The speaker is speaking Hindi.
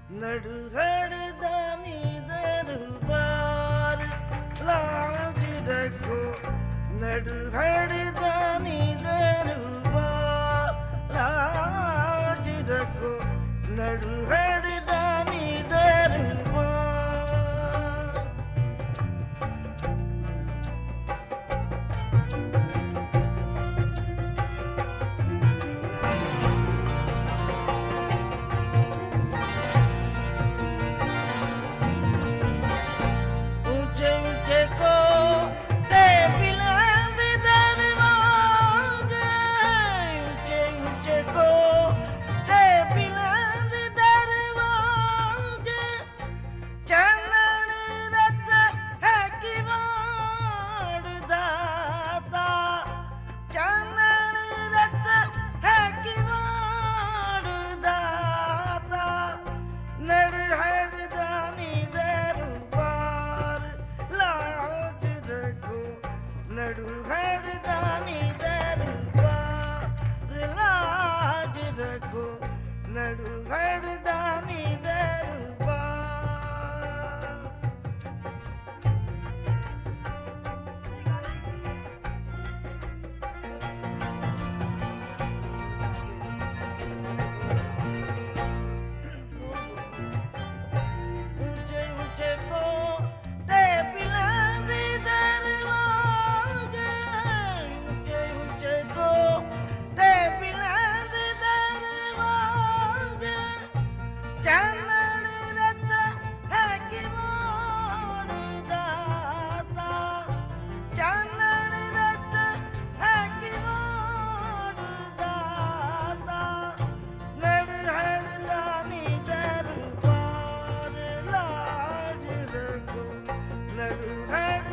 नडहड़ दानी दरबार लाज रखो, नडहड़ दानी दरबार लाज रखो, नडहड़ दानी दरबार। नडहड़ दानी दरबार लाज रखो, नडहड़ दानी दरबार। ऊंचे ऊंचे कोटे पिलांदे दरवाजे, ऊंचे ऊंचे कोटे पिलांदे दरवाजे। चानन रत है कि मोड़ दाता, चानन रत है कि मोड़ दाता। नडहड़ दानी दरबार लाज रखो, नडहड़